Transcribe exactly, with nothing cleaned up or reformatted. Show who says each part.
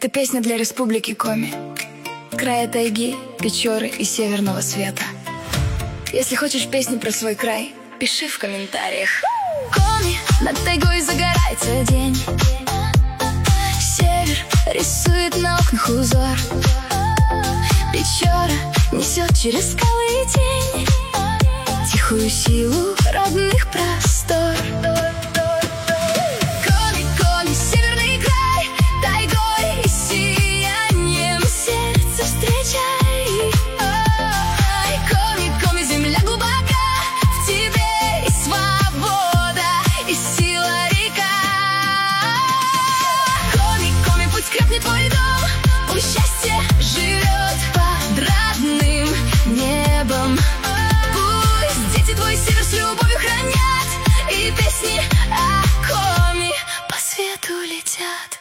Speaker 1: Это песня для республики Коми, края тайги, Печоры и северного света. Если хочешь песню про свой край, пиши в комментариях. Коми, над тайгой загорается день. Север рисует на окнах узор. Печора несет через скалы тень, тихую силу родных простор.